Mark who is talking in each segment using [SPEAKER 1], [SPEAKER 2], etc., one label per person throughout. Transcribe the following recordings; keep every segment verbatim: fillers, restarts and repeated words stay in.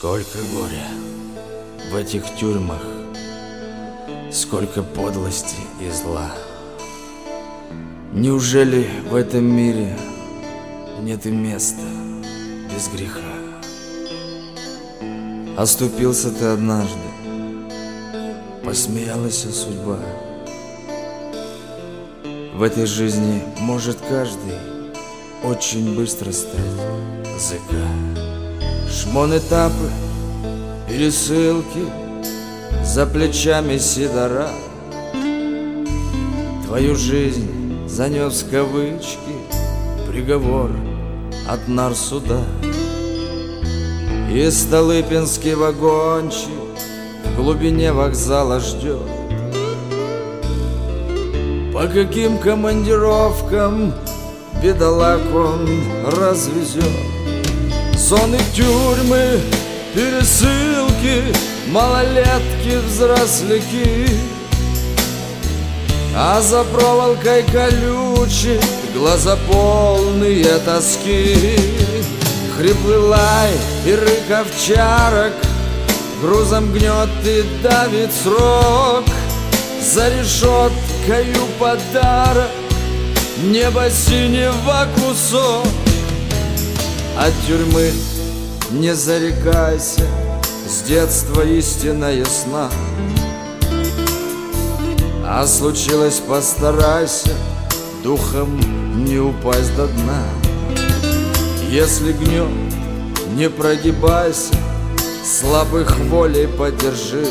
[SPEAKER 1] Сколько горя в этих тюрьмах, сколько подлости и зла. Неужели в этом мире нет и места без греха? Оступился ты однажды, посмеялась судьба. В этой жизни может каждый очень быстро стать ЗК. Шмон этапы, пересылки, за плечами седора. Твою жизнь занес в кавычки приговор от нарсуда. И столыпинский вагончик в глубине вокзала ждет. По каким командировкам бедолаг он развезет. Зоны, тюрьмы, пересылки, малолетки, взросляки. А за проволокой колючей глаза полные тоски. Хриплый лай и рык овчарок грузом гнет и давит срок. За решеткою подарок, небо синего кусок. От тюрьмы не зарекайся, с детства истина ясна. А случилось, постарайся духом не упасть до дна. Если гнет, не прогибайся, слабых волей поддержи.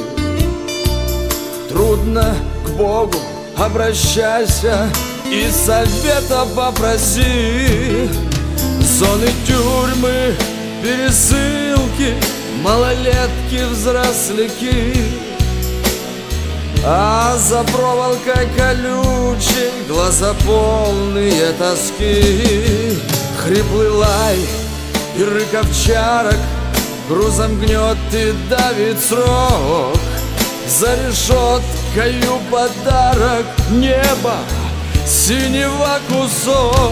[SPEAKER 1] Трудно к Богу, обращайся и совета попроси. Зоны, тюрьмы, пересылки, малолетки, взросляки. А за проволокой колючей глаза полные тоски. Хриплый лай и рык овчарок грузом гнет и давит срок. За решеткою подарок, небо синего кусок.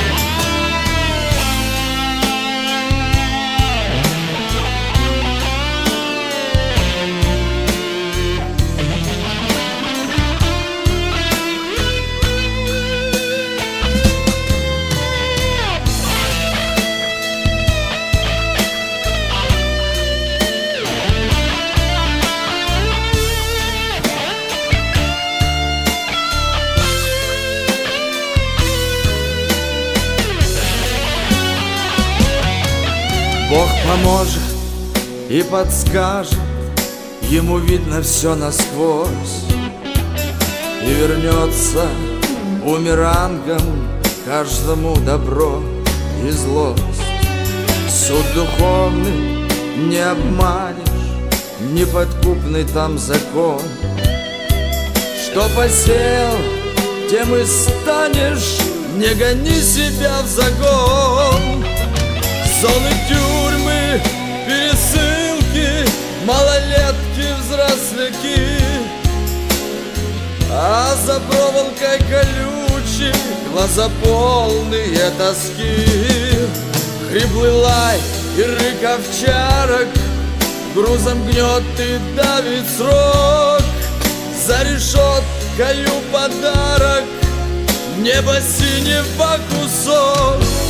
[SPEAKER 1] Бог поможет и подскажет, ему видно все насквозь. И вернется бумерангом каждому добро и злость. Суд духовный не обманешь, неподкупный там закон. Что посеял, тем и станешь, не гони себя в загон. Зоны, тюрьмы, пересылки, малолетки, взросляки. А за проволокой колючей глаза полные тоски. Хриплый лай и рык овчарок грузом гнет и давит срок. За решеткою подарок, небо синего кусок.